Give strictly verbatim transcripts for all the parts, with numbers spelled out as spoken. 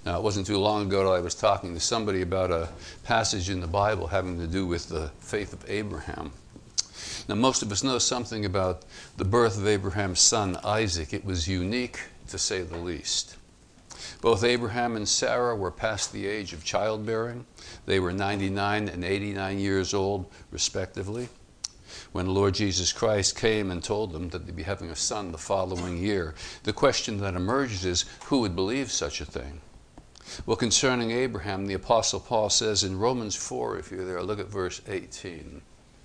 Now, it wasn't too long ago that I was talking to somebody about a passage in the Bible having to do with the faith of Abraham. Now, most of us know something about the birth of Abraham's son, Isaac. It was unique, to say the least. Both Abraham and Sarah were past the age of childbearing. They were ninety-nine and eighty-nine years old, respectively, when the Lord Jesus Christ came and told them that they'd be having a son the following year. The question that emerges is, who would believe such a thing? Well, concerning Abraham, the Apostle Paul says in Romans four, if you're there, look at verse eighteen.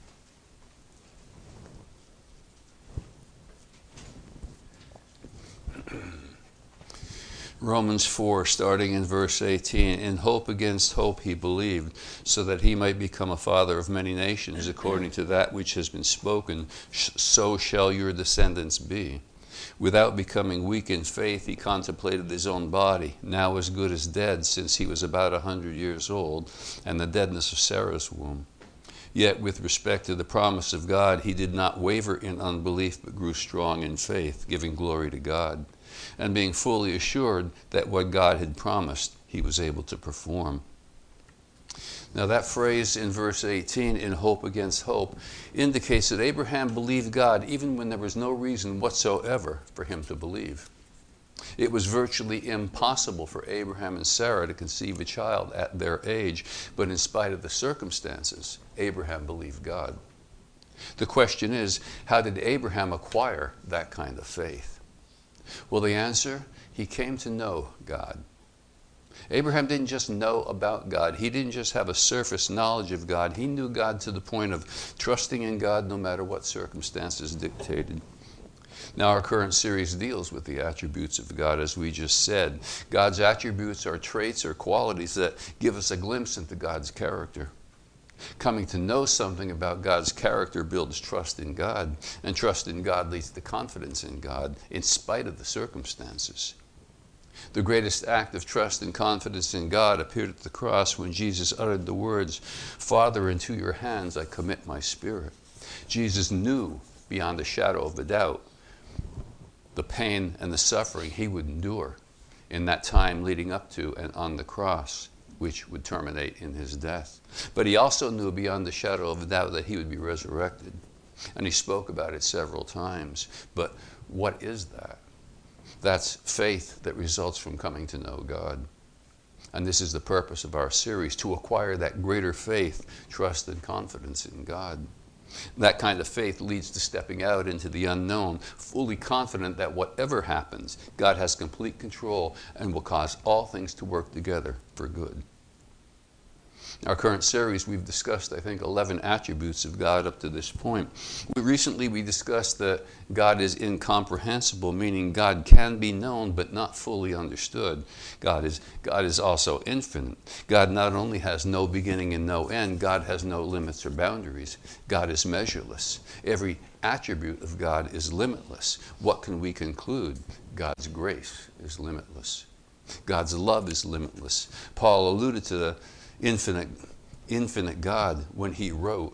Romans four, starting in verse eighteen, in hope against hope he believed, so that he might become a father of many nations, according to that which has been spoken, so shall your descendants be. Without becoming weak in faith, he contemplated his own body, now as good as dead, since he was about a hundred years old, and the deadness of Sarah's womb. Yet with respect to the promise of God, he did not waver in unbelief, but grew strong in faith, giving glory to God, and being fully assured that what God had promised, he was able to perform. Now that phrase in verse eighteen, in hope against hope, indicates that Abraham believed God even when there was no reason whatsoever for him to believe. It was virtually impossible for Abraham and Sarah to conceive a child at their age, but in spite of the circumstances, Abraham believed God. The question is, how did Abraham acquire that kind of faith? Well, the answer, he came to know God. Abraham didn't just know about God. He didn't just have a surface knowledge of God. He knew God to the point of trusting in God no matter what circumstances dictated. Now, our current series deals with the attributes of God, as we just said. God's attributes are traits or qualities that give us a glimpse into God's character. Coming to know something about God's character builds trust in God, and trust in God leads to confidence in God, in spite of the circumstances. The greatest act of trust and confidence in God appeared at the cross when Jesus uttered the words, "Father, into your hands I commit my spirit." Jesus knew beyond a shadow of a doubt the pain and the suffering he would endure in that time leading up to and on the cross, which would terminate in his death. But he also knew beyond the shadow of a doubt that he would be resurrected. And he spoke about it several times. But what is that? That's faith that results from coming to know God. And this is the purpose of our series, to acquire that greater faith, trust, and confidence in God. That kind of faith leads to stepping out into the unknown, fully confident that whatever happens, God has complete control and will cause all things to work together for good. In our current series, we've discussed, I think, eleven attributes of God up to this point. We, recently, we discussed that God is incomprehensible, meaning God can be known but not fully understood. God is, God is also infinite. God not only has no beginning and no end, God has no limits or boundaries. God is measureless. Every attribute of God is limitless. What can we conclude? God's grace is limitless. God's love is limitless. Paul alluded to the infinite, infinite God when he wrote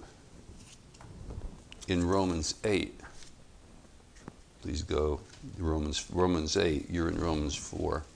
in Romans eight. Please go Romans Romans eight. You're in Romans four.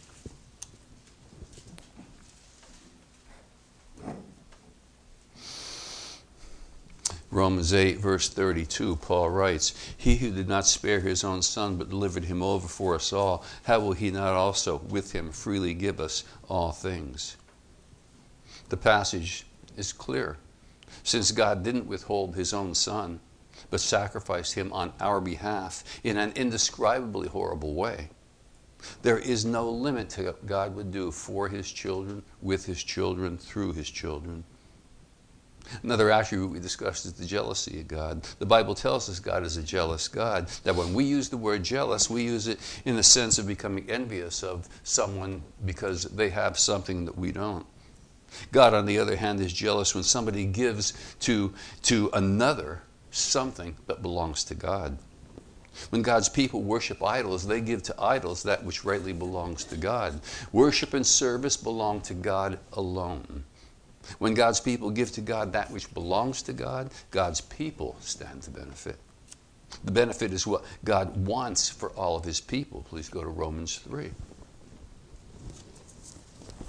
Romans eight, verse thirty-two, Paul writes, "He who did not spare his own son, but delivered him over for us all, how will he not also with him freely give us all things?" The passage is clear. Since God didn't withhold his own son, but sacrificed him on our behalf in an indescribably horrible way, there is no limit to what God would do for his children, with his children, through his children. Another attribute we discussed is the jealousy of God. The Bible tells us God is a jealous God. That when we use the word jealous, we use it in the sense of becoming envious of someone because they have something that we don't. God, on the other hand, is jealous when somebody gives to, to another something that belongs to God. When God's people worship idols, they give to idols that which rightly belongs to God. Worship and service belong to God alone. When God's people give to God that which belongs to God, God's people stand to benefit. The benefit is what God wants for all of his people. Please go to Romans three.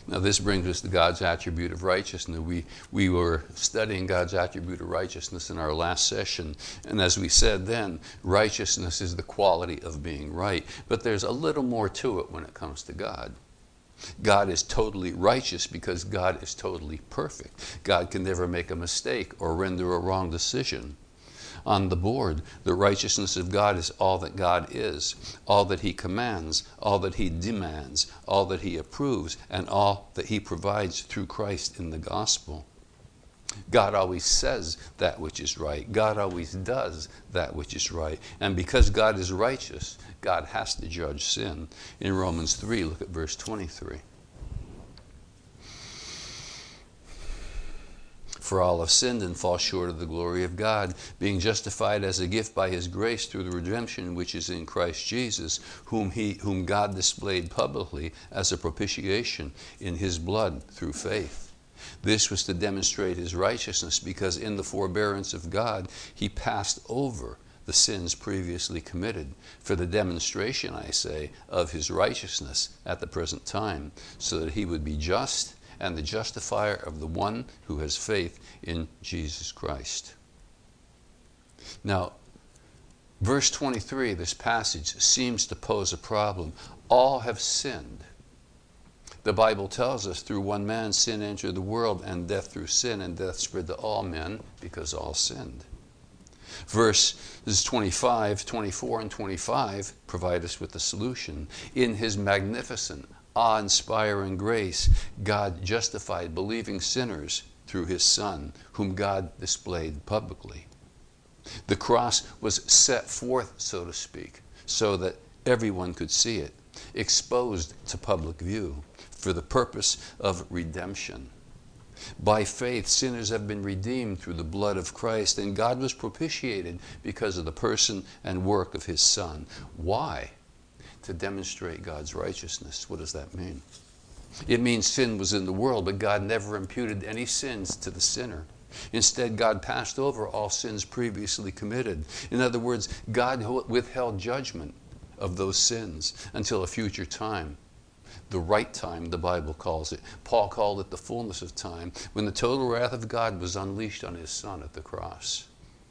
Now this brings us to God's attribute of righteousness. We, we were studying God's attribute of righteousness in our last session. And as we said then, righteousness is the quality of being right. But there's a little more to it when it comes to God. God is totally righteous because God is totally perfect. God can never make a mistake or render a wrong decision. On the board, the righteousness of God is all that God is, all that he commands, all that he demands, all that he approves, and all that he provides through Christ in the gospel. God always says that which is right. God always does that which is right. And because God is righteous, God has to judge sin. In Romans three, look at verse twenty-three. For all have sinned and fall short of the glory of God, being justified as a gift by his grace through the redemption which is in Christ Jesus, whom he, whom God displayed publicly as a propitiation in his blood through faith. This was to demonstrate his righteousness, because in the forbearance of God he passed over the sins previously committed, for the demonstration, I say, of his righteousness at the present time, so that he would be just and the justifier of the one who has faith in Jesus Christ. Now, verse twenty-three, this passage seems to pose a problem. All have sinned. The Bible tells us through one man sin entered the world, and death through sin, and death spread to all men because all sinned. Verses twenty-five, twenty-four, and twenty-five provide us with the solution. In his magnificent, awe-inspiring grace, God justified believing sinners through his Son, whom God displayed publicly. The cross was set forth, so to speak, so that everyone could see it, exposed to public view, for the purpose of redemption. By faith, sinners have been redeemed through the blood of Christ, and God was propitiated because of the person and work of his Son. Why? To demonstrate God's righteousness. What does that mean? It means sin was in the world, but God never imputed any sins to the sinner. Instead, God passed over all sins previously committed. In other words, God withheld judgment of those sins until a future time. The right time, the Bible calls it. Paul called it the fullness of time, when the total wrath of God was unleashed on his Son at the cross.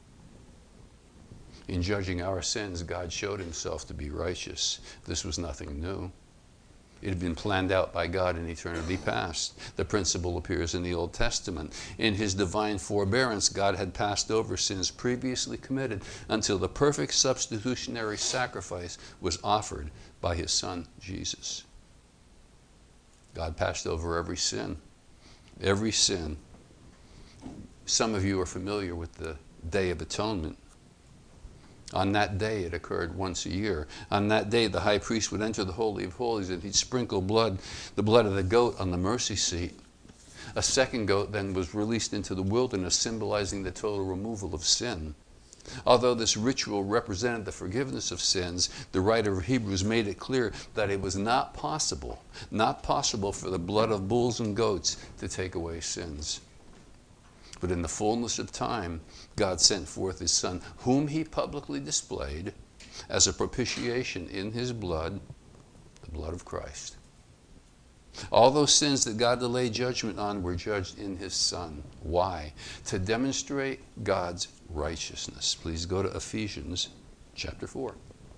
In judging our sins, God showed himself to be righteous. This was nothing new. It had been planned out by God in eternity past. The principle appears in the Old Testament. In his divine forbearance, God had passed over sins previously committed until the perfect substitutionary sacrifice was offered by his Son, Jesus. God passed over every sin. Every sin. Some of you are familiar with the Day of Atonement. On that day, it occurred once a year. On that day, the high priest would enter the Holy of Holies, and he'd sprinkle blood, the blood of the goat, on the mercy seat. A second goat then was released into the wilderness, symbolizing the total removal of sin. Although this ritual represented the forgiveness of sins, the writer of Hebrews made it clear that it was not possible, not possible for the blood of bulls and goats to take away sins. But in the fullness of time, God sent forth his Son, whom he publicly displayed as a propitiation in his blood, the blood of Christ. All those sins that God delayed judgment on were judged in his Son. Why? To demonstrate God's righteousness. Please go to Ephesians chapter four.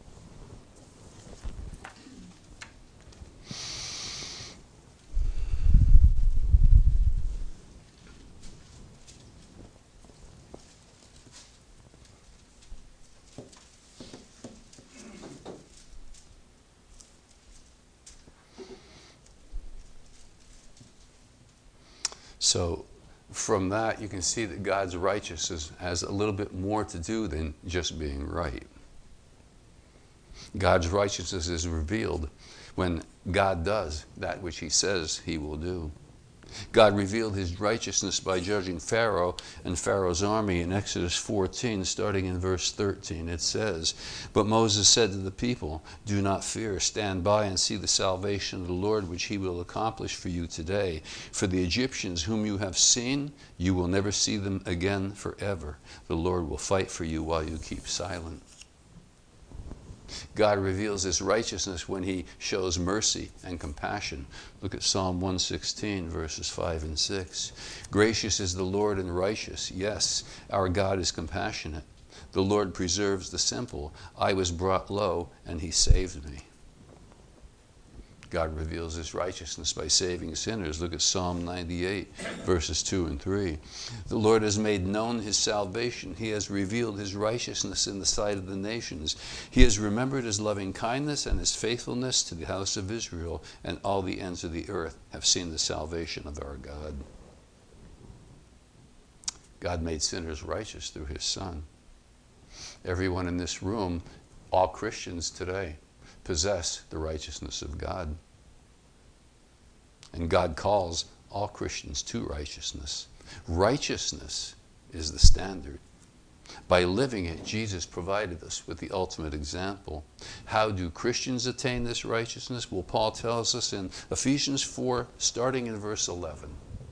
So from that, you can see that God's righteousness has a little bit more to do than just being right. God's righteousness is revealed when God does that which he says he will do. God revealed his righteousness by judging Pharaoh and Pharaoh's army in Exodus fourteen, starting in verse thirteen. It says, "But Moses said to the people, 'Do not fear, stand by and see the salvation of the Lord, which he will accomplish for you today. For the Egyptians whom you have seen, you will never see them again forever. The Lord will fight for you while you keep silent.'" God reveals his righteousness when he shows mercy and compassion. Look at Psalm one sixteen, verses five and six. Gracious is the Lord and righteous. Yes, our God is compassionate. The Lord preserves the simple. I was brought low, and he saved me. God reveals his righteousness by saving sinners. Look at Psalm ninety-eight, verses two and three. The Lord has made known his salvation. He has revealed his righteousness in the sight of the nations. He has remembered his loving kindness and his faithfulness to the house of Israel, and all the ends of the earth have seen the salvation of our God. God made sinners righteous through his Son. Everyone in this room, all Christians today, possess the righteousness of God. And God calls all Christians to righteousness. Righteousness is the standard. By living it, Jesus provided us with the ultimate example. How do Christians attain this righteousness? Well, Paul tells us in Ephesians four, starting in verse eleven.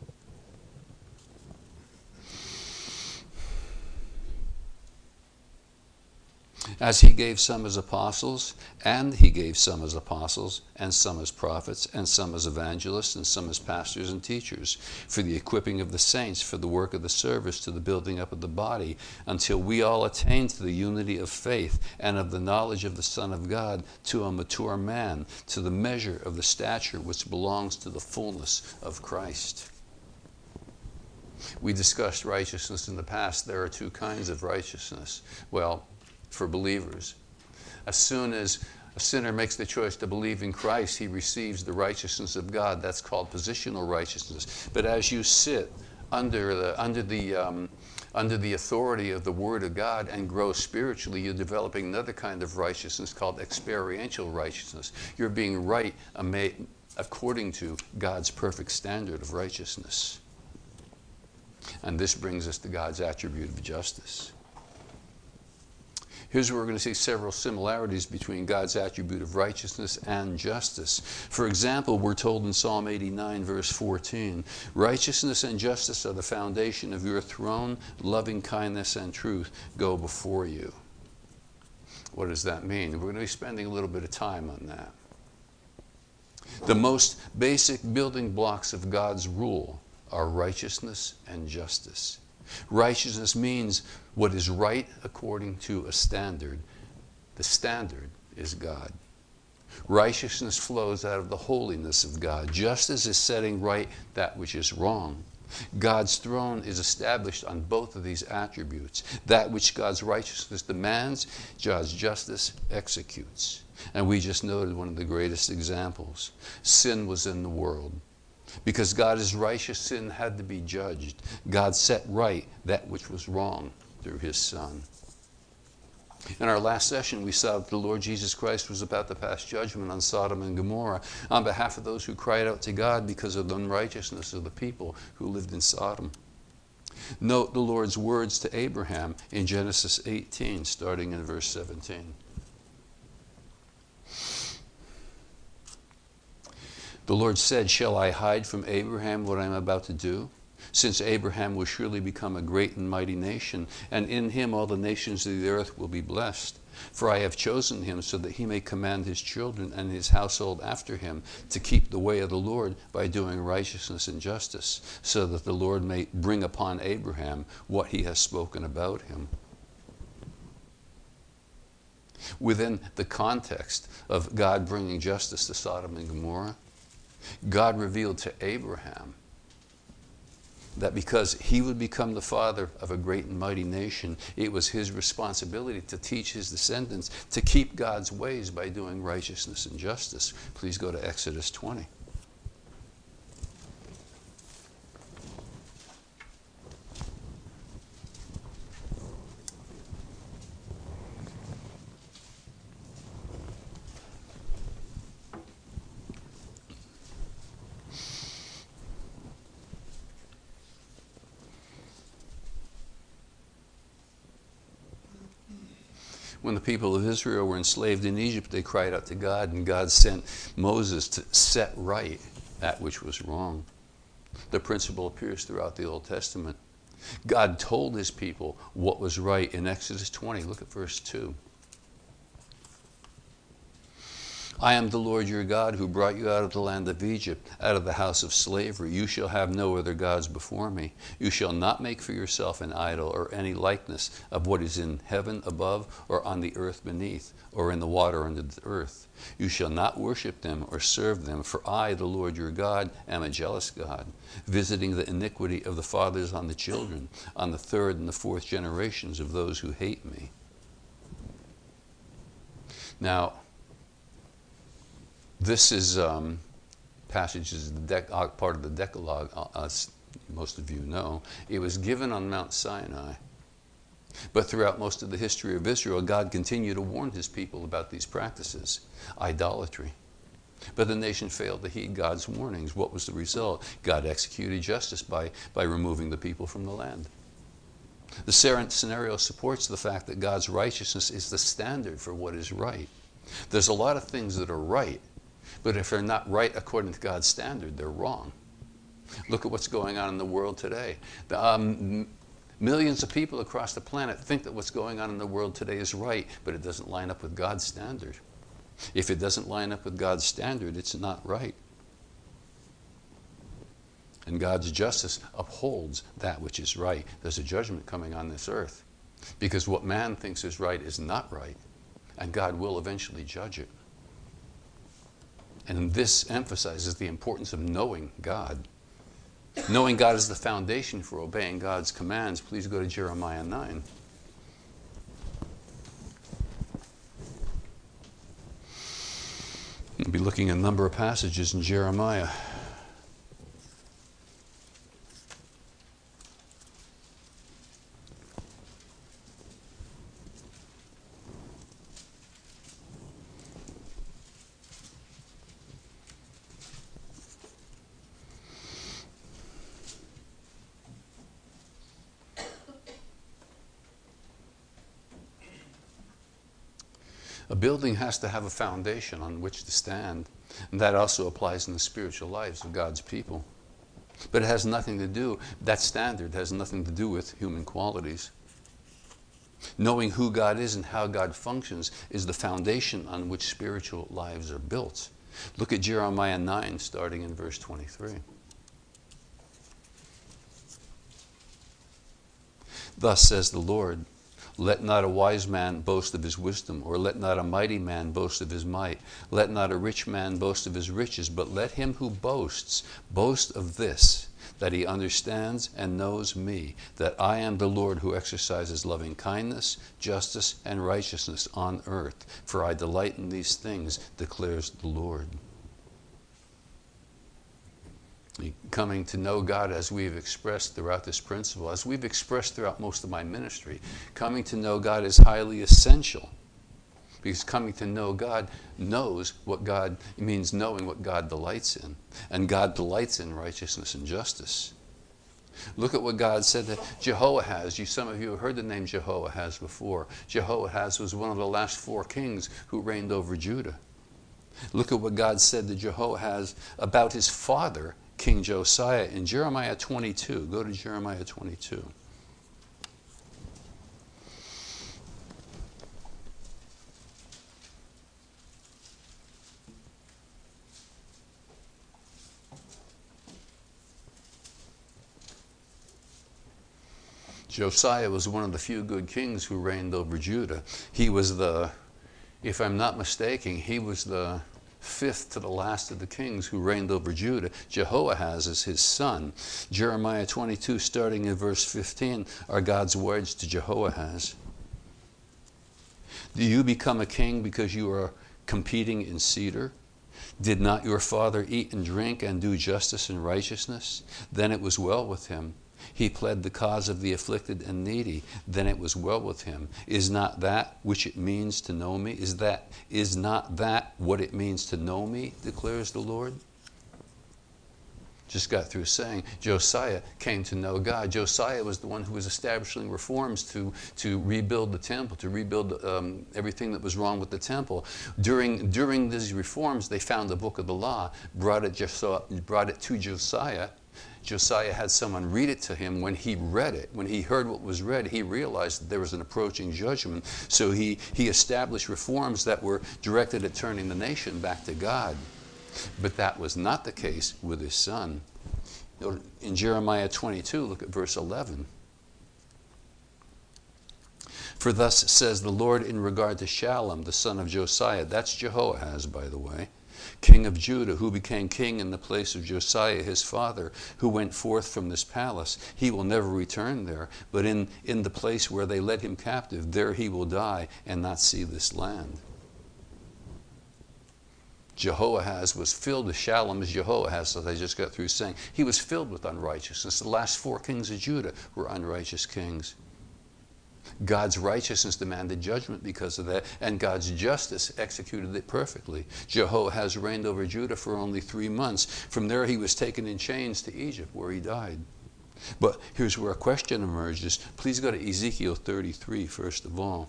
As he gave some as apostles, and he gave some as apostles, and some as prophets, and some as evangelists, and some as pastors and teachers, for the equipping of the saints, for the work of the service, to the building up of the body, until we all attain to the unity of faith, and of the knowledge of the Son of God, to a mature man, to the measure of the stature which belongs to the fullness of Christ. We discussed righteousness in the past. There are two kinds of righteousness. Well, for believers, as soon as a sinner makes the choice to believe in Christ, he receives the righteousness of God. That's called positional righteousness. But as you sit under the under the um, under the authority of the Word of God and grow spiritually, you're developing another kind of righteousness called experiential righteousness. You're being right according to God's perfect standard of righteousness. And this brings us to God's attribute of justice. Here's where we're going to see several similarities between God's attribute of righteousness and justice. For example, we're told in Psalm eighty-nine, verse fourteen, righteousness and justice are the foundation of your throne. Loving kindness and truth go before you. What does that mean? We're going to be spending a little bit of time on that. The most basic building blocks of God's rule are righteousness and justice. Righteousness means what is right according to a standard. The standard is God. Righteousness flows out of the holiness of God. Justice is setting right that which is wrong. God's throne is established on both of these attributes. That which God's righteousness demands, God's justice executes. And we just noted one of the greatest examples. Sin was in the world. Because God is righteous, sin had to be judged. God set right that which was wrong through his Son. In our last session, we saw that the Lord Jesus Christ was about to pass judgment on Sodom and Gomorrah on behalf of those who cried out to God because of the unrighteousness of the people who lived in Sodom. Note the Lord's words to Abraham in Genesis eighteen, starting in verse seventeen. The Lord said, shall I hide from Abraham what I am about to do? Since Abraham will surely become a great and mighty nation, and in him all the nations of the earth will be blessed. For I have chosen him so that he may command his children and his household after him to keep the way of the Lord by doing righteousness and justice, so that the Lord may bring upon Abraham what he has spoken about him. Within the context of God bringing justice to Sodom and Gomorrah, God revealed to Abraham that because he would become the father of a great and mighty nation, it was his responsibility to teach his descendants to keep God's ways by doing righteousness and justice. Please go to Exodus twenty. When the people of Israel were enslaved in Egypt, they cried out to God, and God sent Moses to set right that which was wrong. The principle appears throughout the Old Testament. God told his people what was right in Exodus twenty. Look at verse two. I am the Lord your God who brought you out of the land of Egypt, out of the house of slavery. You shall have no other gods before me. You shall not make for yourself an idol or any likeness of what is in heaven above, or on the earth beneath, or in the water under the earth. You shall not worship them or serve them, for I, the Lord your God, am a jealous God, visiting the iniquity of the fathers on the children, on the third and the fourth generations of those who hate me. Now, this is um, passages, the dec- uh, part of the Decalogue, uh, as most of you know. It was given on Mount Sinai. But throughout most of the history of Israel, God continued to warn his people about these practices, idolatry. But the nation failed to heed God's warnings. What was the result? God executed justice by, by removing the people from the land. The scenario supports the fact that God's righteousness is the standard for what is right. There's a lot of things that are right, but if they're not right according to God's standard, they're wrong. Look at what's going on in the world today. The, um, millions of people across the planet think that what's going on in the world today is right, but it doesn't line up with God's standard. If it doesn't line up with God's standard, it's not right. And God's justice upholds that which is right. There's a judgment coming on this earth, because what man thinks is right is not right, and God will eventually judge it. And this emphasizes the importance of knowing God. Knowing God is the foundation for obeying God's commands. Please go to Jeremiah nine. We'll be looking at a number of passages in Jeremiah. A building has to have a foundation on which to stand, and that also applies in the spiritual lives of God's people. But it has nothing to do, that standard has nothing to do with human qualities. Knowing who God is and how God functions is the foundation on which spiritual lives are built. Look at Jeremiah nine, starting in verse twenty-three. Thus says the Lord, let not a wise man boast of his wisdom, or let not a mighty man boast of his might. Let not a rich man boast of his riches, but let him who boasts boast of this, that he understands and knows me, that I am the Lord who exercises loving kindness, justice, and righteousness on earth. For I delight in these things, declares the Lord. Coming to know God, as we've expressed throughout this principle, as we've expressed throughout most of my ministry, coming to know God is highly essential, because coming to know God knows what God it means, knowing what God delights in, and God delights in righteousness and justice. Look at what God said to Jehoahaz. You, some of you have heard the name Jehoahaz before. Jehoahaz was one of the last four kings who reigned over Judah. Look at what God said to Jehoahaz about his father, King Josiah, in Jeremiah twenty-two. Go to Jeremiah twenty-two. Josiah was one of the few good kings who reigned over Judah. He was the, if I'm not mistaken, he was the fifth to the last of the kings who reigned over Judah. Jehoahaz is his son. Jeremiah twenty-two, starting in verse fifteen, are God's words to Jehoahaz. Do you become a king because you are competing in cedar? Did not your father eat and drink and do justice and righteousness? Then it was well with him. He pled the cause of the afflicted and needy. Then it was well with him. Is not that which it means to know me? Is that is not that what it means to know me, declares the Lord? Just got through saying Josiah came to know God. Josiah was the one who was establishing reforms to, to rebuild the temple, to rebuild um, everything that was wrong with the temple. During, during these reforms, they found the book of the law, brought it, brought it to Josiah. Josiah had someone read it to him. When he read it, when he heard what was read, he realized that there was an approaching judgment. So he, he established reforms that were directed at turning the nation back to God. But that was not the case with his son. In Jeremiah twenty-two, look at verse eleven. For thus says the Lord in regard to Shallum, the son of Josiah. That's Jehoahaz, by the way, king of Judah, who became king in the place of Josiah, his father, who went forth from this palace. He will never return there, but in, in the place where they led him captive, there he will die and not see this land. Jehoahaz was filled with, Shallum is Jehoahaz, as I just got through saying. He was filled with unrighteousness. The last four kings of Judah were unrighteous kings. God's righteousness demanded judgment because of that, and God's justice executed it perfectly. Jehoahaz reigned over Judah for only three months. From there he was taken in chains to Egypt, where he died. But here's where a question emerges. Please go to Ezekiel thirty-three, first of all.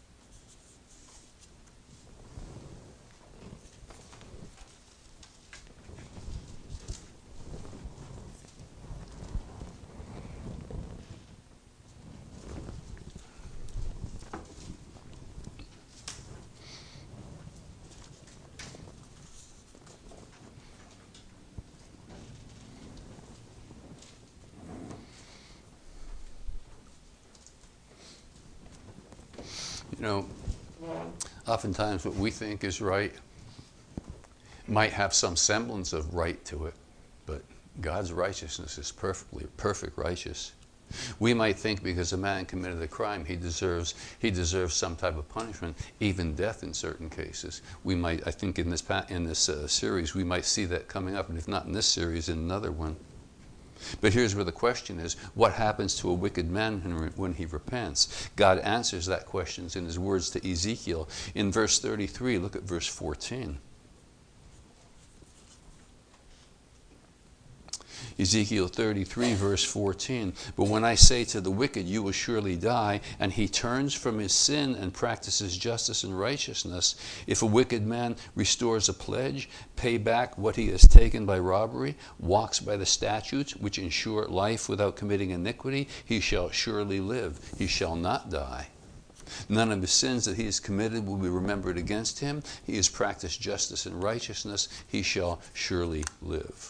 You know, oftentimes what we think is right might have some semblance of right to it, but God's righteousness is perfectly perfect righteous. We might think because a man committed a crime, he deserves he deserves some type of punishment, even death in certain cases. We might, I think, in this in this uh, series, we might see that coming up, and if not in this series, in another one. But here's where the question is, what happens to a wicked man when he repents? God answers that question in his words to Ezekiel. In verse thirty-three, look at verse fourteen. Ezekiel thirty-three, verse fourteen. But when I say to the wicked, you will surely die, and he turns from his sin and practices justice and righteousness, if a wicked man restores a pledge, pay back what he has taken by robbery, walks by the statutes which ensure life without committing iniquity, he shall surely live. He shall not die. None of his sins that he has committed will be remembered against him. He has practiced justice and righteousness. He shall surely live.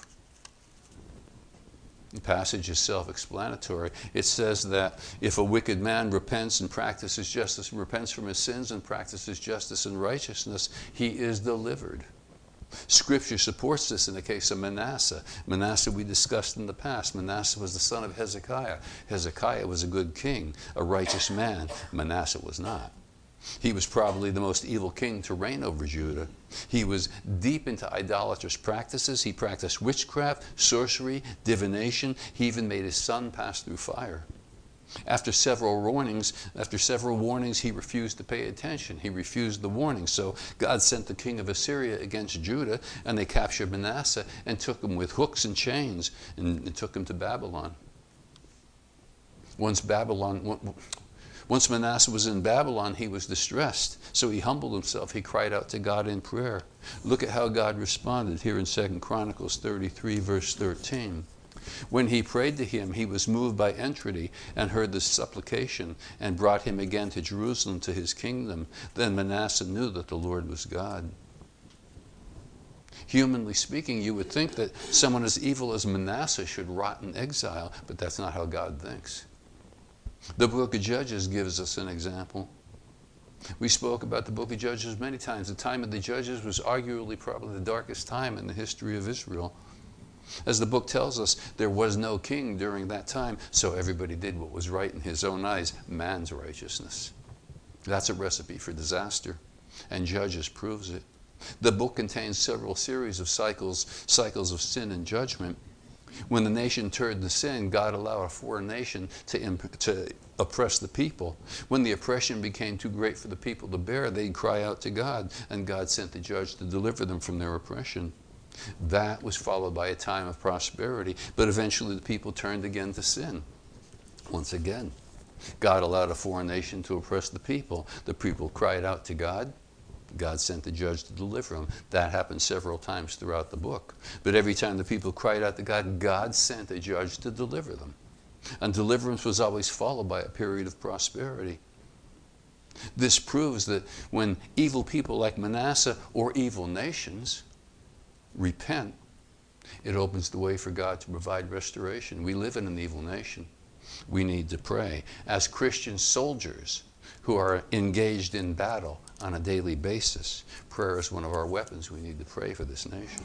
The passage is self-explanatory. It says that if a wicked man repents and practices justice, repents from his sins and practices justice and righteousness, he is delivered. Scripture supports this in the case of Manasseh. Manasseh we discussed in the past. Manasseh was the son of Hezekiah. Hezekiah was a good king, a righteous man. Manasseh was not. He was probably the most evil king to reign over Judah. He was deep into idolatrous practices. He practiced witchcraft, sorcery, divination. He even made his son pass through fire. After several warnings, after several warnings, he refused to pay attention. He refused the warning. So God sent the king of Assyria against Judah, and they captured Manasseh and took him with hooks and chains and, and took him to Babylon. Once Babylon... Once Manasseh was in Babylon, he was distressed. So he humbled himself. He cried out to God in prayer. Look at how God responded here in Second Chronicles thirty-three, verse thirteen. When he prayed to him, he was moved by entreaty and heard the supplication and brought him again to Jerusalem to his kingdom. Then Manasseh knew that the Lord was God. Humanly speaking, you would think that someone as evil as Manasseh should rot in exile, but that's not how God thinks. The book of Judges gives us an example. We spoke about the book of Judges many times. The time of the Judges was arguably probably the darkest time in the history of Israel. As the book tells us, there was no king during that time, so everybody did what was right in his own eyes, man's righteousness. That's a recipe for disaster, and Judges proves it. The book contains several series of cycles, cycles of sin and judgment. When the nation turned to sin, God allowed a foreign nation to, imp- to oppress the people. When the oppression became too great for the people to bear, they'd cry out to God, and God sent the judge to deliver them from their oppression. That was followed by a time of prosperity, but eventually the people turned again to sin. Once again, God allowed a foreign nation to oppress the people. The people cried out to God. God sent the judge to deliver them. That happened several times throughout the book. But every time the people cried out to God, God sent a judge to deliver them. And deliverance was always followed by a period of prosperity. This proves that when evil people like Manasseh or evil nations repent, it opens the way for God to provide restoration. We live in an evil nation. We need to pray. As Christian soldiers who are engaged in battle on a daily basis, prayer is one of our weapons. We need to pray for this nation.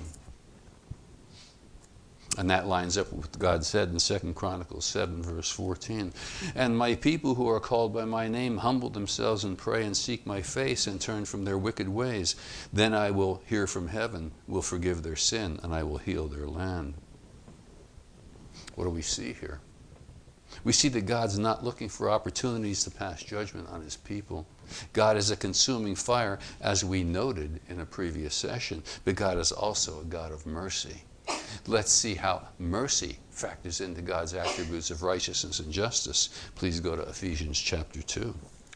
And that lines up with what God said in Second Chronicles seven, verse fourteen. And my people who are called by my name humble themselves and pray and seek my face and turn from their wicked ways. Then I will hear from heaven, will forgive their sin, and I will heal their land. What do we see here? We see that God's not looking for opportunities to pass judgment on his people. God is a consuming fire, as we noted in a previous session, but God is also a God of mercy. Let's see how mercy factors into God's attributes of righteousness and justice. Please go to Ephesians chapter two.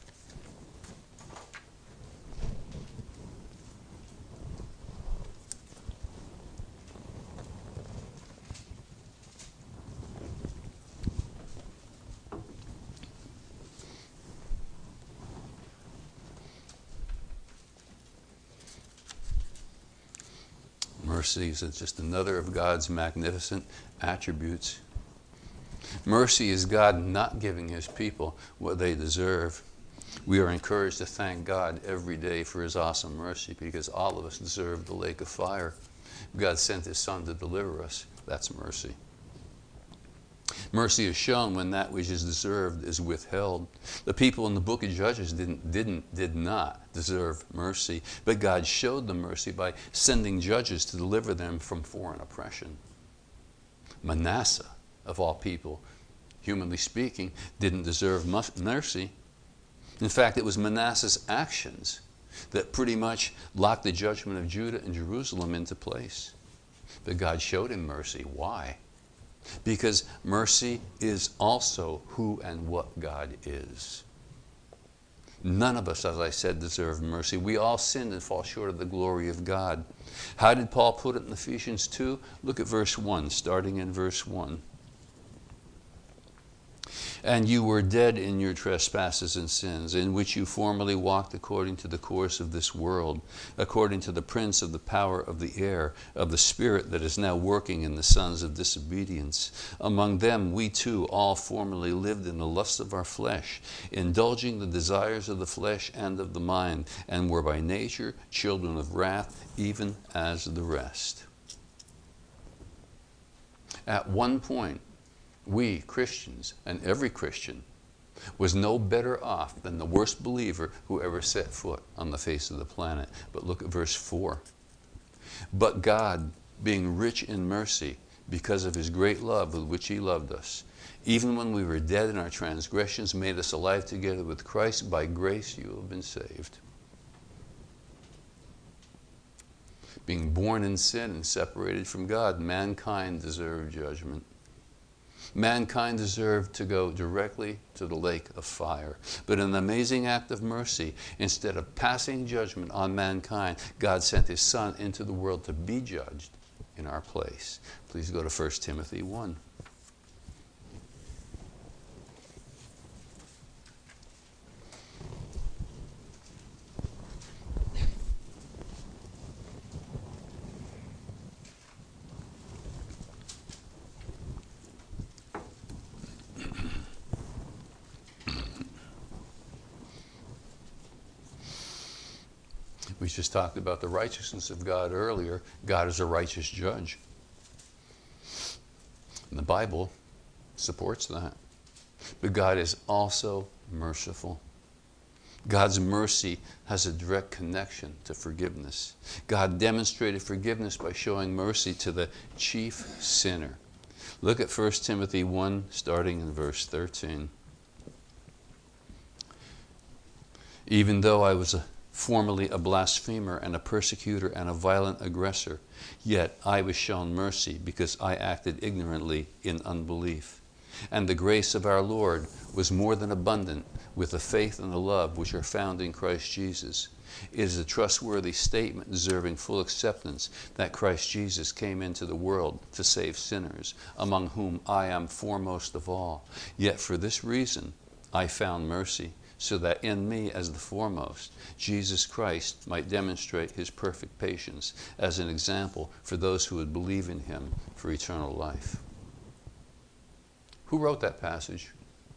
Mercy is just another of God's magnificent attributes. Mercy is God not giving his people what they deserve. We are encouraged to thank God every day for his awesome mercy, because all of us deserve the lake of fire. God sent his Son to deliver us. That's mercy. Mercy is shown when that which is deserved is withheld. The people in the book of Judges didn't, didn't, did not deserve mercy, but God showed them mercy by sending judges to deliver them from foreign oppression. Manasseh, of all people, humanly speaking, didn't deserve mercy. In fact, it was Manasseh's actions that pretty much locked the judgment of Judah and Jerusalem into place. But God showed him mercy. Why? Because mercy is also who and what God is. None of us, as I said, deserve mercy. We all sinned and fall short of the glory of God. How did Paul put it in Ephesians two? Look at verse one, starting in verse one. And you were dead in your trespasses and sins, in which you formerly walked according to the course of this world, according to the prince of the power of the air, of the spirit that is now working in the sons of disobedience. Among them we too all formerly lived in the lust of our flesh, indulging the desires of the flesh and of the mind, and were by nature children of wrath, even as the rest. At one point, we Christians, and every Christian, was no better off than the worst believer who ever set foot on the face of the planet. But look at verse four. But God, being rich in mercy, because of his great love with which he loved us, even when we were dead in our transgressions, made us alive together with Christ. By grace you have been saved. Being born in sin and separated from God, mankind deserved judgment. Mankind deserved to go directly to the lake of fire. But in an amazing act of mercy, instead of passing judgment on mankind, God sent his Son into the world to be judged in our place. Please go to First Timothy one. We just talked about the righteousness of God earlier. God is a righteous judge. And the Bible supports that. But God is also merciful. God's mercy has a direct connection to forgiveness. God demonstrated forgiveness by showing mercy to the chief sinner. Look at First Timothy one, starting in verse thirteen. Even though I was a formerly a blasphemer and a persecutor and a violent aggressor, yet I was shown mercy because I acted ignorantly in unbelief. And the grace of our Lord was more than abundant with the faith and the love which are found in Christ Jesus. It is a trustworthy statement deserving full acceptance that Christ Jesus came into the world to save sinners, among whom I am foremost of all. Yet for this reason I found mercy, so that in me as the foremost, Jesus Christ might demonstrate his perfect patience as an example for those who would believe in him for eternal life. Who wrote that passage?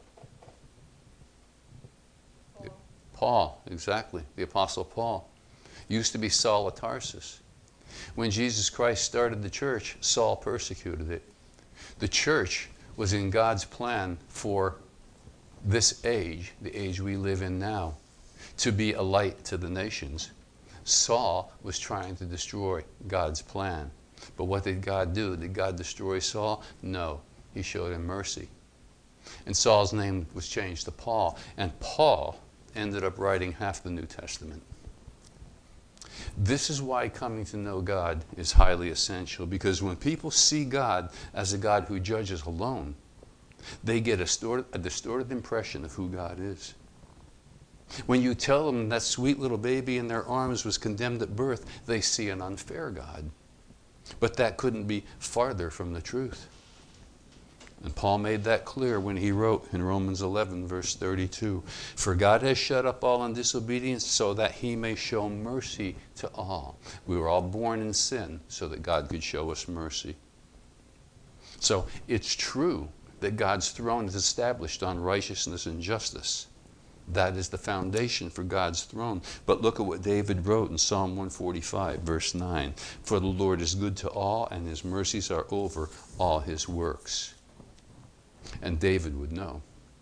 Paul. Paul, exactly. The Apostle Paul. Used to be Saul of Tarsus. When Jesus Christ started the church, Saul persecuted it. The church was in God's plan for this age, the age we live in now, to be a light to the nations. Saul was trying to destroy God's plan. But what did God do? Did God destroy Saul? No. He showed him mercy. And Saul's name was changed to Paul. And Paul ended up writing half the New Testament. This is why coming to know God is highly essential, because when people see God as a God who judges alone, they get a distorted, a distorted impression of who God is. When you tell them that sweet little baby in their arms was condemned at birth, they see an unfair God. But that couldn't be farther from the truth. And Paul made that clear when he wrote in Romans eleven, verse thirty-two, "For God has shut up all in disobedience so that he may show mercy to all." We were all born in sin so that God could show us mercy. So it's true that God's throne is established on righteousness and justice. That is the foundation for God's throne. But look at what David wrote in Psalm one forty-five, verse nine. "For the Lord is good to all, and his mercies are over all his works." And David would know.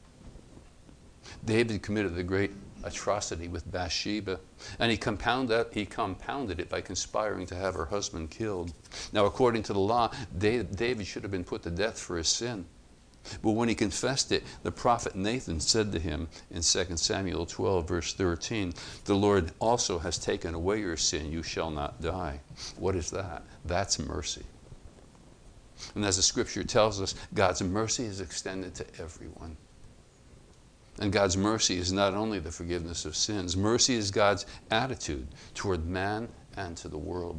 David committed the great atrocity with Bathsheba, and he compounded, he compounded it by conspiring to have her husband killed. Now, according to the law, David should have been put to death for his sin. But when he confessed it, the prophet Nathan said to him in Second Samuel twelve, verse thirteen, "The Lord also has taken away your sin. You shall not die." What is that? That's mercy. And as the scripture tells us, God's mercy is extended to everyone. And God's mercy is not only the forgiveness of sins. Mercy is God's attitude toward man and to the world.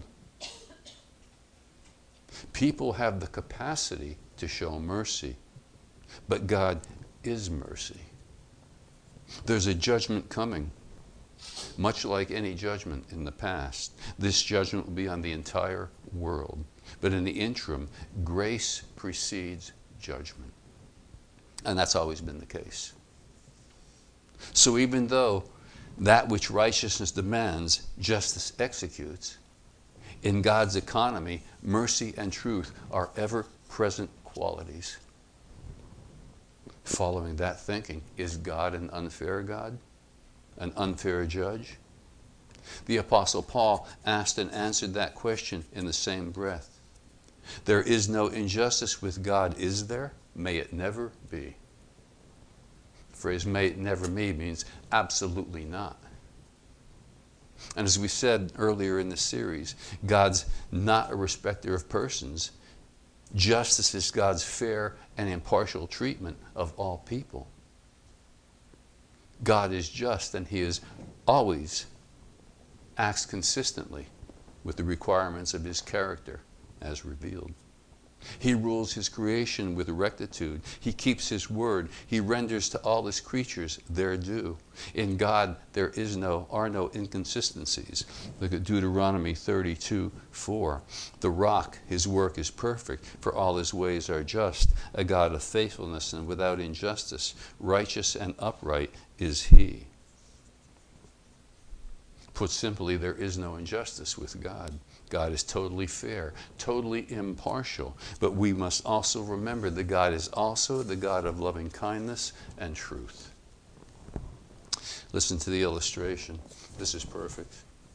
People have the capacity to show mercy, but God is mercy. There's a judgment coming, much like any judgment in the past. This judgment will be on the entire world. But in the interim, grace precedes judgment. And that's always been the case. So even though that which righteousness demands, justice executes, in God's economy, mercy and truth are ever-present qualities. Following that thinking, is God an unfair God? An unfair judge? The Apostle Paul asked and answered that question in the same breath. There is no injustice with God, is there? May it never be. The phrase "may it never be" means absolutely not. And as we said earlier in the series, God's not a respecter of persons. Justice is God's fair and impartial treatment of all people. God is just, and he is always acts consistently with the requirements of his character as revealed. He rules his creation with rectitude. He keeps his word. He renders to all his creatures their due. In God there is no are no inconsistencies. Look at Deuteronomy thirty-two four. The rock, his work is perfect, for all his ways are just. A God of faithfulness and without injustice, righteous and upright is he. Put simply, there is no injustice with God. God is totally fair, totally impartial. But we must also remember that God is also the God of loving kindness and truth. Listen to the illustration. This is perfect.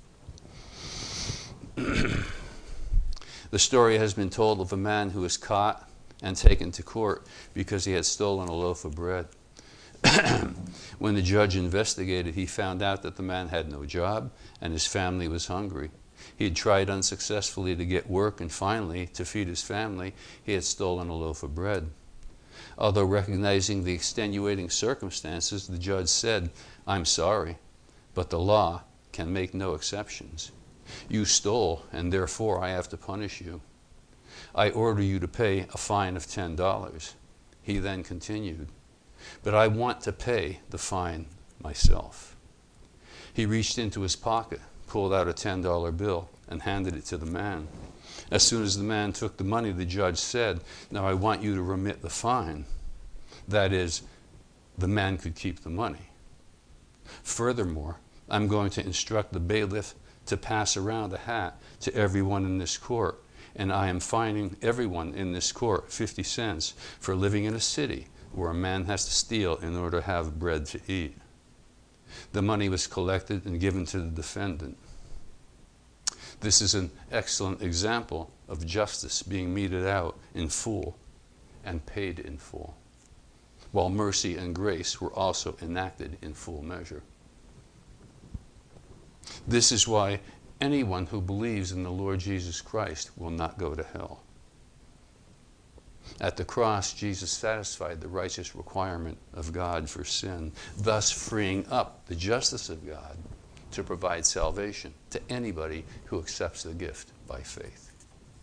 The story has been told of a man who was caught and taken to court because he had stolen a loaf of bread. When the judge investigated, he found out that the man had no job and his family was hungry. He had tried unsuccessfully to get work, and finally, to feed his family, he had stolen a loaf of bread. Although recognizing the extenuating circumstances, the judge said, "I'm sorry, but the law can make no exceptions. You stole, and therefore I have to punish you. I order you to pay a fine of ten dollars. He then continued, but I want to pay the fine myself. He reached into his pocket, pulled out a ten dollar bill, and handed it to the man. As soon as the man took the money, the judge said, now I want you to remit the fine. That is, the man could keep the money. Furthermore, I'm going to instruct the bailiff to pass around a hat to everyone in this court, and I am fining everyone in this court fifty cents for living in a city where a man has to steal in order to have bread to eat. The money was collected and given to the defendant. This is an excellent example of justice being meted out in full and paid in full, while mercy and grace were also enacted in full measure. This is why anyone who believes in the Lord Jesus Christ will not go to hell. At the cross, Jesus satisfied the righteous requirement of God for sin, thus freeing up the justice of God to provide salvation to anybody who accepts the gift by faith.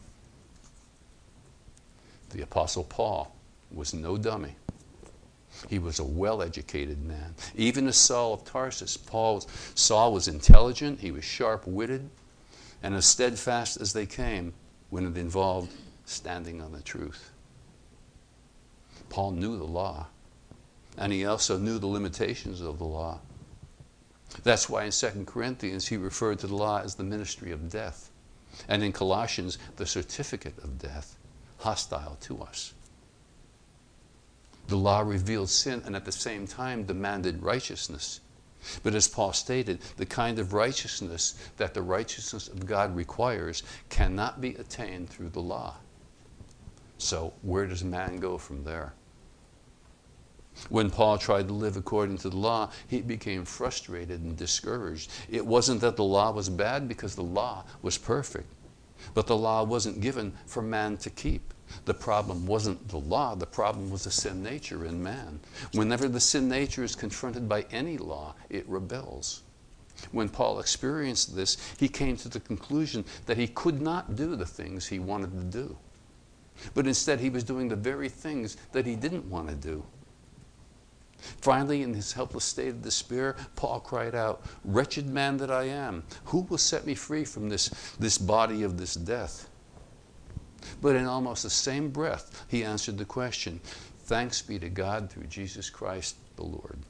The Apostle Paul was no dummy. He was a well-educated man. Even as Saul of Tarsus, Paul, Saul was intelligent, he was sharp-witted, and as steadfast as they came when it involved standing on the truth. Paul knew the law, and he also knew the limitations of the law. That's why in Second Corinthians he referred to the law as the ministry of death, and in Colossians the certificate of death, hostile to us. The law revealed sin and at the same time demanded righteousness. But as Paul stated, the kind of righteousness that the righteousness of God requires cannot be attained through the law. So where does man go from there? When Paul tried to live according to the law, he became frustrated and discouraged. It wasn't that the law was bad, because the law was perfect. But the law wasn't given for man to keep. The problem wasn't the law, the problem was the sin nature in man. Whenever the sin nature is confronted by any law, it rebels. When Paul experienced this, he came to the conclusion that he could not do the things he wanted to do. But instead he was doing the very things that he didn't want to do. Finally, in his helpless state of despair, Paul cried out, "Wretched man that I am, who will set me free from this, this body of this death?" But in almost the same breath, he answered the question, "Thanks be to God through Jesus Christ the Lord."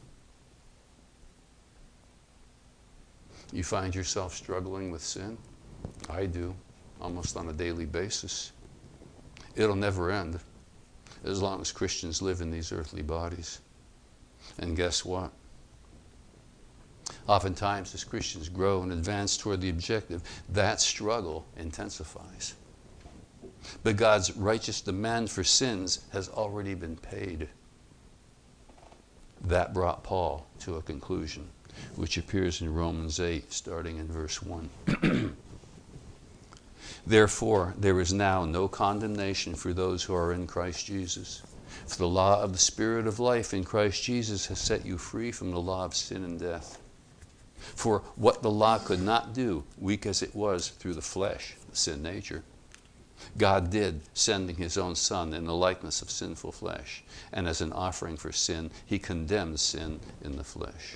You find yourself struggling with sin? I do, almost on a daily basis. It'll never end as long as Christians live in these earthly bodies. And guess what? Oftentimes, as Christians grow and advance toward the objective, that struggle intensifies. But God's righteous demand for sins has already been paid. That brought Paul to a conclusion, which appears in Romans eight, starting in verse one. Therefore, there is now no condemnation for those who are in Christ Jesus. For the law of the Spirit of life in Christ Jesus has set you free from the law of sin and death. For what the law could not do, weak as it was through the flesh, the sin nature, God did, sending his own Son in the likeness of sinful flesh. And as an offering for sin, he condemned sin in the flesh.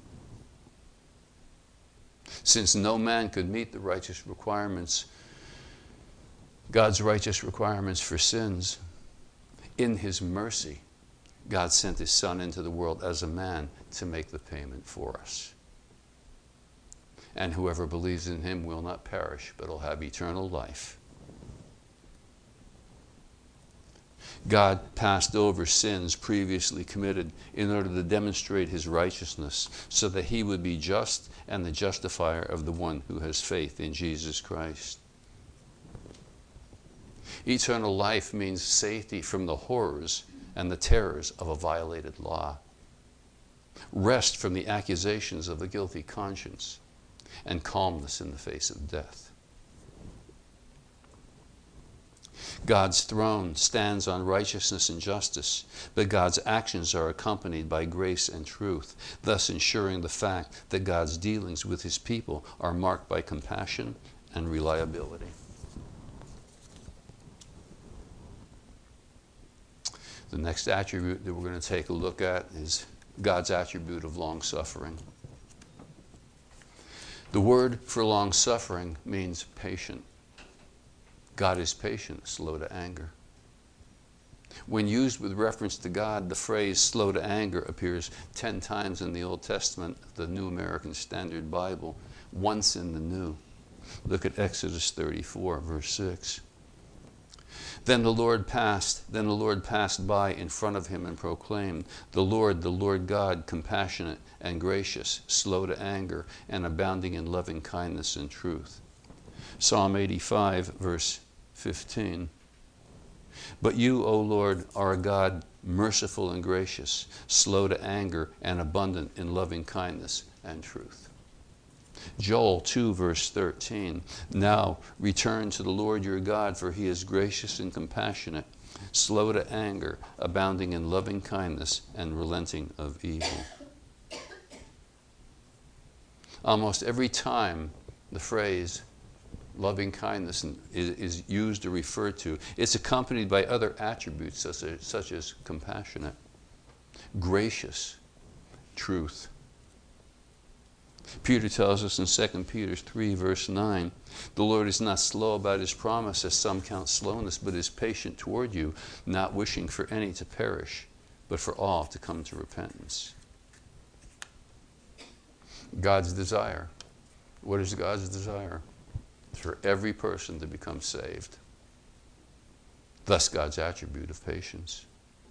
Since no man could meet the righteous requirements, God's righteous requirements for sins, in his mercy, God sent his Son into the world as a man to make the payment for us. And whoever believes in him will not perish, but will have eternal life. God passed over sins previously committed in order to demonstrate his righteousness, so that he would be just and the justifier of the one who has faith in Jesus Christ. Eternal life means safety from the horrors and the terrors of a violated law, rest from the accusations of the guilty conscience, and calmness in the face of death. God's throne stands on righteousness and justice, but God's actions are accompanied by grace and truth, thus ensuring the fact that God's dealings with his people are marked by compassion and reliability. The next attribute that we're going to take a look at is God's attribute of long-suffering. The word for long-suffering means patient. God is patient, slow to anger. When used with reference to God, the phrase slow to anger appears ten times in the Old Testament, the New American Standard Bible, once in the New. Look at Exodus thirty-four, verse six. Then the Lord passed, then the Lord passed by in front of him and proclaimed, "The Lord, the Lord God, compassionate and gracious, slow to anger, and abounding in loving kindness and truth." Psalm eighty-five, verse fifteen. But you, O Lord, are a God merciful and gracious, slow to anger, and abundant in loving kindness and truth. Joel two, verse thirteen. Now return to the Lord your God, for he is gracious and compassionate, slow to anger, abounding in loving kindness, and relenting of evil. Almost every time the phrase loving kindness is used or referred to, it's accompanied by other attributes such as, such as compassionate, gracious, truth. Peter tells us in Second Peter three, verse nine, "The Lord is not slow about his promise, as some count slowness, but is patient toward you, not wishing for any to perish, but for all to come to repentance." God's desire. What is God's desire? For every person to become saved. Thus God's attribute of patience.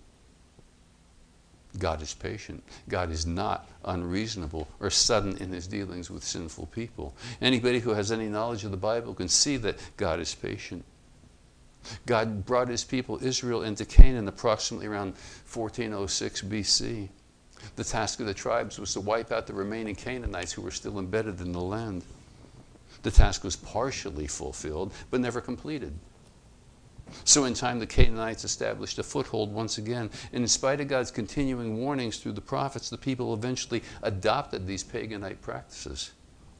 God is patient. God is not unreasonable or sudden in his dealings with sinful people. Anybody who has any knowledge of the Bible can see that God is patient. God brought his people Israel into Canaan approximately around fourteen oh six B C. The task of the tribes was to wipe out the remaining Canaanites who were still embedded in the land. The task was partially fulfilled, but never completed. So in time, the Canaanites established a foothold once again. And in spite of God's continuing warnings through the prophets, the people eventually adopted these paganite practices.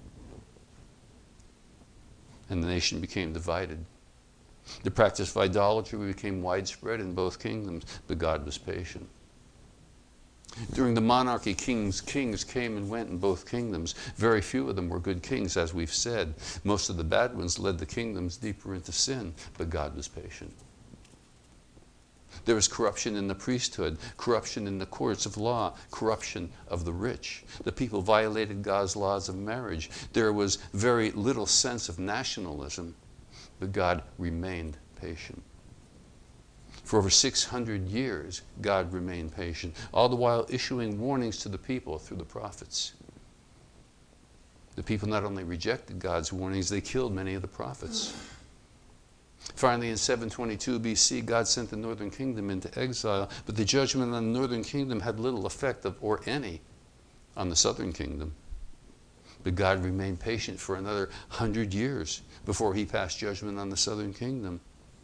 And the nation became divided. The practice of idolatry became widespread in both kingdoms, but God was patient. During the monarchy, kings, kings came and went in both kingdoms. Very few of them were good kings, as we've said. Most of the bad ones led the kingdoms deeper into sin, but God was patient. There was corruption in the priesthood, corruption in the courts of law, corruption of the rich. The people violated God's laws of marriage. There was very little sense of nationalism, but God remained patient. For over six hundred years, God remained patient, all the while issuing warnings to the people through the prophets. The people not only rejected God's warnings, they killed many of the prophets. Finally, in seven twenty-two B C, God sent the northern kingdom into exile, but the judgment on the northern kingdom had little effect, of, or any, on the southern kingdom. But God remained patient for another hundred years before he passed judgment on the southern kingdom.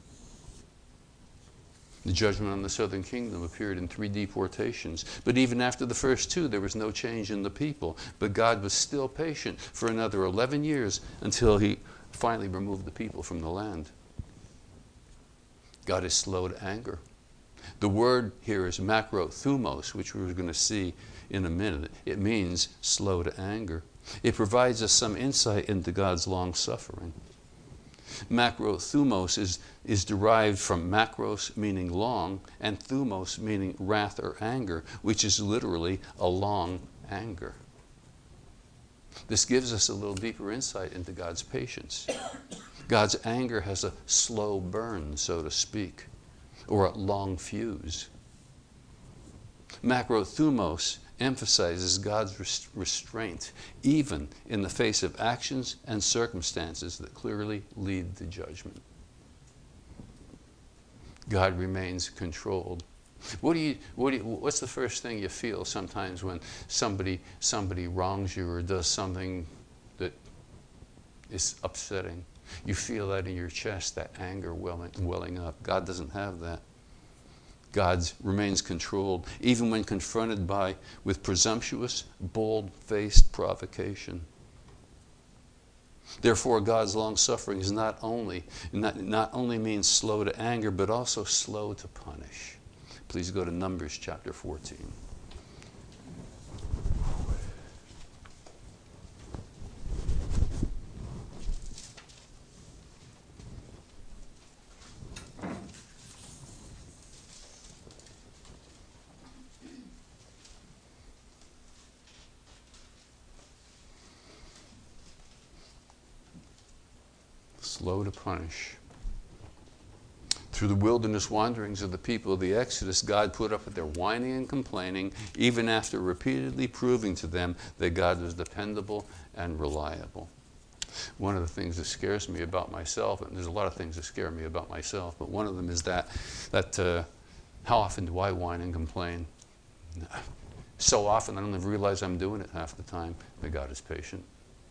The judgment on the southern kingdom appeared in three deportations. But even after the first two, there was no change in the people. But God was still patient for another eleven years until he finally removed the people from the land. God is slow to anger. The word here is makrothumos, which we're going to see in a minute. It means slow to anger. It provides us some insight into God's long suffering. Makrothumos is, is derived from makros, meaning long, and thumos, meaning wrath or anger, which is literally a long anger. This gives us a little deeper insight into God's patience. God's anger has a slow burn, so to speak, or a long fuse. Makrothumos emphasizes God's restraint, even in the face of actions and circumstances that clearly lead to judgment. God remains controlled. What do you, what do you, what's the first thing you feel sometimes when somebody, somebody wrongs you or does something that is upsetting? You feel that in your chest, that anger welling, welling up. God doesn't have that. God remains controlled, even when confronted by, with presumptuous, bold-faced provocation. Therefore, God's long-suffering is not only, not, not only means slow to anger, but also slow to punish. Please go to Numbers chapter fourteen. Slow to punish. Through the wilderness wanderings of the people of the Exodus, God put up with their whining and complaining, even after repeatedly proving to them that God was dependable and reliable. One of the things that scares me about myself, and there's a lot of things that scare me about myself, but one of them is that, that uh, how often do I whine and complain? So often I don't even realize I'm doing it half the time, but God is patient.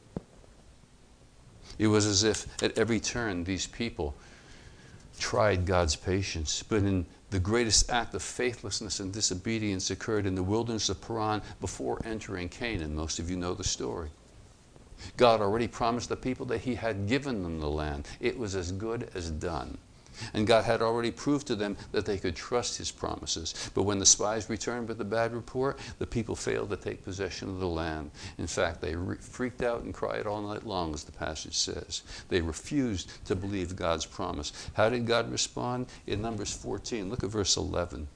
It was as if at every turn these people tried God's patience. But in the greatest act of faithlessness and disobedience occurred in the wilderness of Paran before entering Canaan. Most of you know the story. God already promised the people that he had given them the land. It was as good as done. And God had already proved to them that they could trust his promises. But when the spies returned with a bad report, the people failed to take possession of the land. In fact, they re- freaked out and cried all night long, as the passage says. They refused to believe God's promise. How did God respond? In Numbers fourteen, look at verse eleven.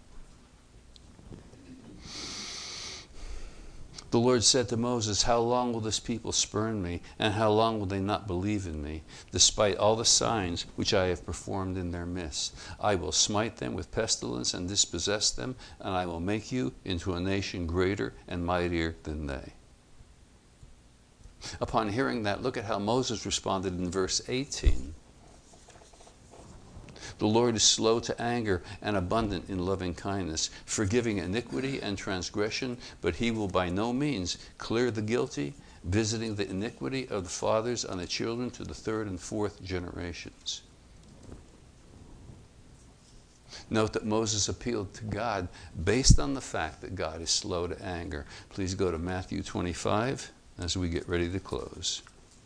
The Lord said to Moses, "How long will this people spurn me, and how long will they not believe in me, despite all the signs which I have performed in their midst? I will smite them with pestilence and dispossess them, and I will make you into a nation greater and mightier than they." Upon hearing that, look at how Moses responded in verse eighteen. The Lord is slow to anger and abundant in loving kindness, forgiving iniquity and transgression, but he will by no means clear the guilty, visiting the iniquity of the fathers on the children to the third and fourth generations. Note that Moses appealed to God based on the fact that God is slow to anger. Please go to Matthew twenty-five as we get ready to close.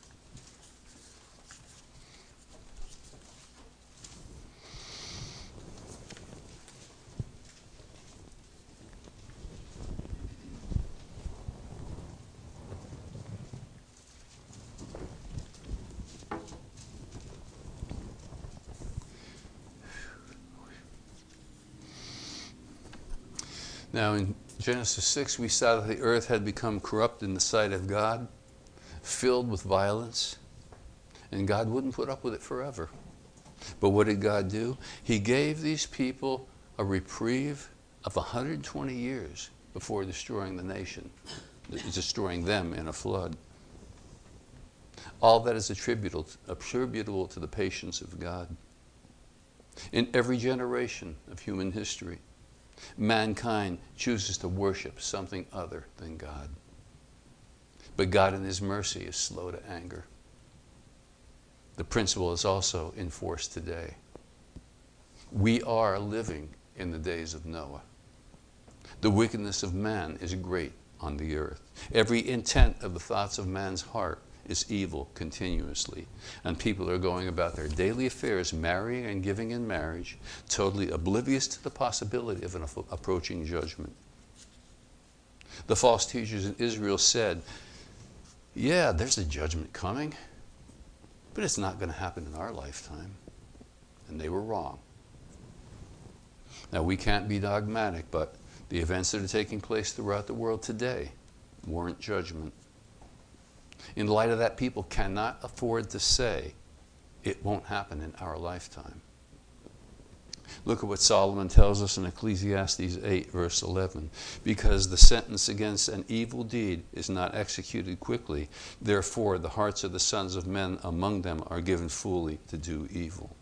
Now in Genesis six, we saw that the earth had become corrupt in the sight of God, filled with violence, and God wouldn't put up with it forever. But what did God do? He gave these people a reprieve of one hundred twenty years before destroying the nation, destroying them in a flood. All that is attributable, attributable to the patience of God. In every generation of human history, mankind chooses to worship something other than God. But God in his mercy is slow to anger. The principle is also in force today. We are living in the days of Noah. The wickedness of man is great on the earth. Every intent of the thoughts of man's heart is evil continuously. And people are going about their daily affairs, marrying and giving in marriage, totally oblivious to the possibility of an approaching judgment. The false teachers in Israel said, yeah, there's a judgment coming, but it's not going to happen in our lifetime. And they were wrong. Now, we can't be dogmatic, but the events that are taking place throughout the world today warrant judgment. In light of that, people cannot afford to say it won't happen in our lifetime. Look at what Solomon tells us in Ecclesiastes eight, verse eleven. Because the sentence against an evil deed is not executed quickly, therefore the hearts of the sons of men among them are given fully to do evil.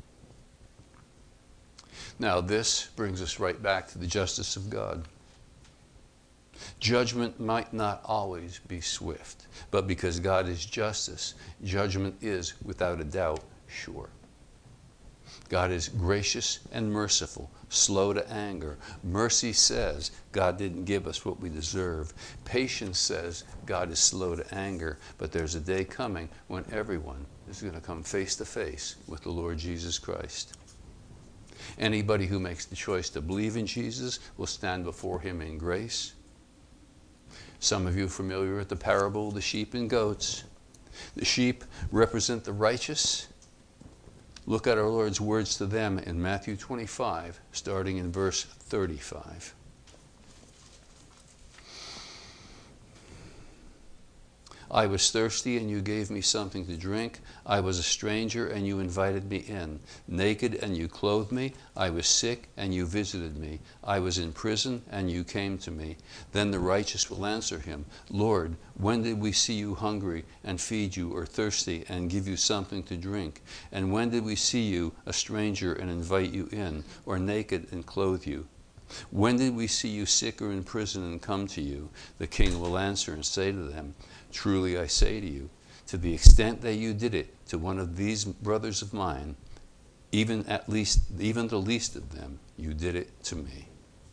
Now this brings us right back to the justice of God. Judgment might not always be swift, but because God is justice, judgment is, without a doubt, sure. God is gracious and merciful, slow to anger. Mercy says God didn't give us what we deserve. Patience says God is slow to anger, but there's a day coming when everyone is going to come face to face with the Lord Jesus Christ. Anybody who makes the choice to believe in Jesus will stand before him in grace. Some of you are familiar with the parable of the sheep and goats. The sheep represent the righteous. Look at our Lord's words to them in Matthew twenty-five, starting in verse thirty-five. I was thirsty, and you gave me something to drink. I was a stranger, and you invited me in. Naked, and you clothed me. I was sick, and you visited me. I was in prison, and you came to me. Then the righteous will answer him, Lord, when did we see you hungry and feed you, or thirsty and give you something to drink? And when did we see you a stranger and invite you in, or naked and clothe you? When did we see you sick or in prison and come to you? The king will answer and say to them, truly I say to you, to the extent that you did it to one of these brothers of mine, even at least, even the least of them, you did it to me.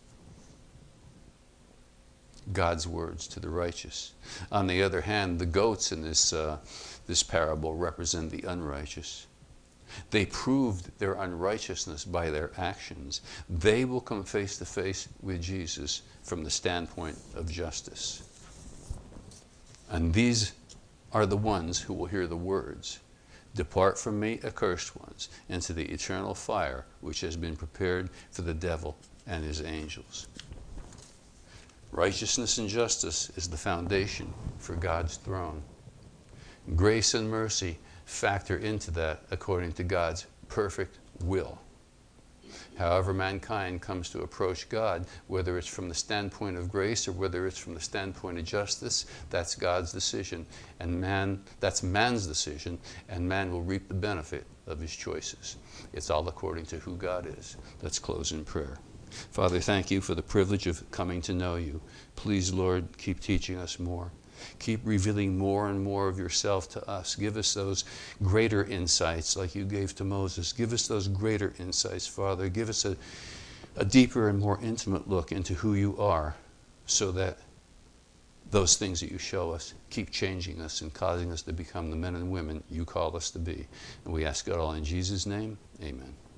God's words to the righteous. On the other hand, the goats in this, uh, this parable represent the unrighteous. They proved their unrighteousness by their actions. They will come face to face with Jesus from the standpoint of justice. And these are the ones who will hear the words, depart from me, accursed ones, into the eternal fire which has been prepared for the devil and his angels. Righteousness and justice is the foundation for God's throne. Grace and mercy factor into that according to God's perfect will. However mankind comes to approach God, whether it's from the standpoint of grace or whether it's from the standpoint of justice, that's God's decision. And man, that's man's decision, and man will reap the benefit of his choices. It's all according to who God is. Let's close in prayer. Father, thank you for the privilege of coming to know you. Please, Lord, keep teaching us more. Keep revealing more and more of yourself to us. Give us those greater insights like you gave to Moses. Give us those greater insights, Father. Give us a, a deeper and more intimate look into who you are, so that those things that you show us keep changing us and causing us to become the men and women you call us to be. And we ask God all in Jesus' name, amen.